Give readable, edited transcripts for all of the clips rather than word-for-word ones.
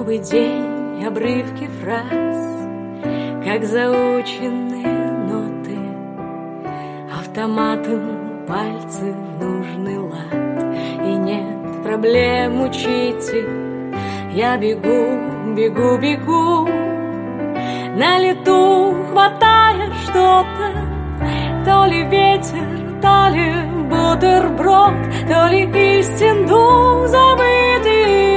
Новый день, обрывки фраз, как заученные ноты, автоматом пальцы в нужный лад. И нет проблем, учитель, я бегу, бегу, бегу, на лету хватая что-то, то ли ветер, то ли бутерброд, то ли истину забытый.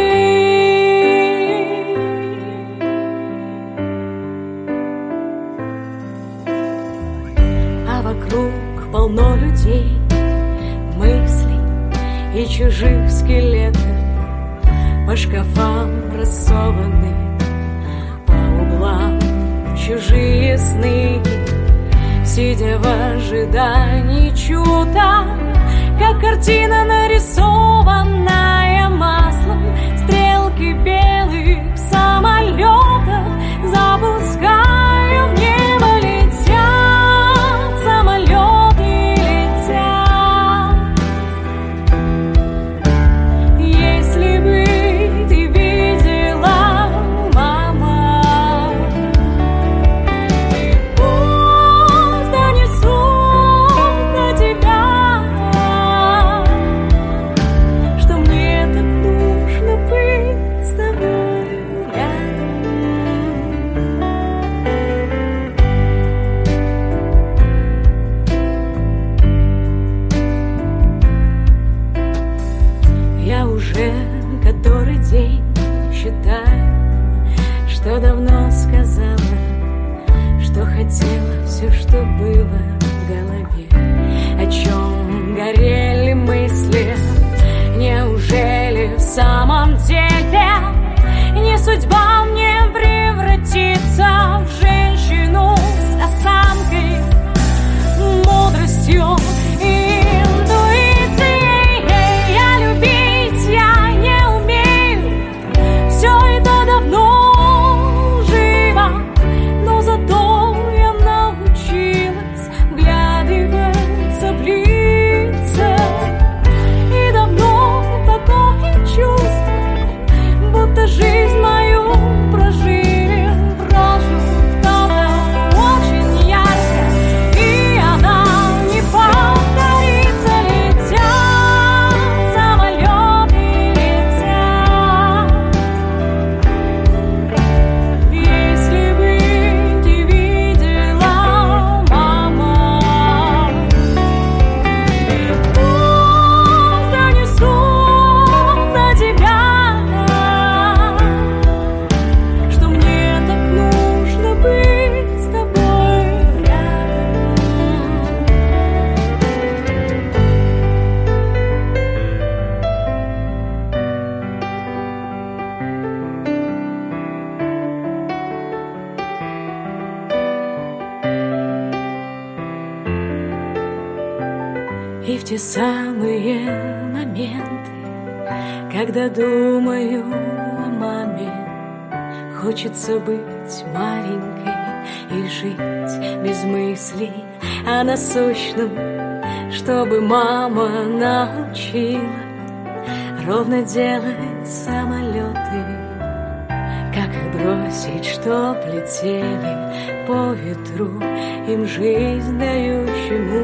А вокруг полно людей, мыслей и чужих скелетов, по шкафам рассованы, по углам чужие сны. Сидя в ожидании чуда, как картина, нарисованная маслом, стрелки белых самолетов запускаю в небо, летят самолеты, летят. Если бы ты видела, мама, который день считаю, что давно сказала, что хотела, все, что было в голове, о чем горели мысли. Неужели в самом деле не судьба мне превратиться в женщину с осанкой, мудростью и интуицией? Я любить, я не умею, все это давно живо, но зато я научилась вглядываться в лица. И давно такое чувство, будто жизнь мою прожили, прожил кто-то очень ярко, и она не повторится. Летят самолеты, летят. Если бы ты видела, мама, и пусть донесут до тебя, что мне так нужно быть с тобой рядом. И в те самые моменты, когда думаю о маме, хочется быть маленькой и жить без мыслей о насущном, чтобы мама научила ровно делать самолеты, как их бросить, чтоб летели по ветру, им жизнь дающему